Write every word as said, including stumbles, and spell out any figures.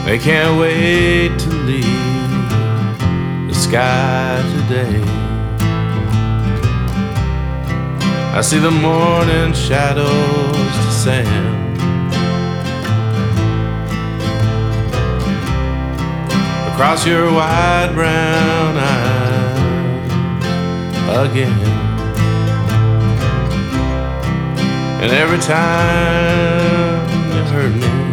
They can't wait to leave the sky today. I see the morning shadows descend. Across your wide brown eyes again. And every time you hurt me,